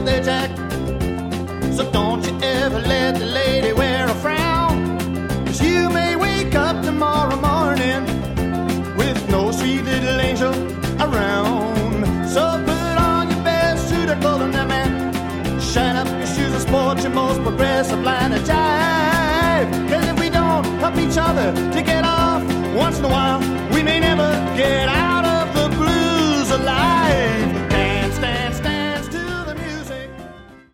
birthday, Jack. So don't you ever let the lady wear a frown, 'cause you may wake up tomorrow morning with no sweet little angel around. So put on your best suit of clothing, that man. Shine up your shoes and sport your most progressive line of jive. 'Cause if we don't help each other to get off once in a while, we may never get out.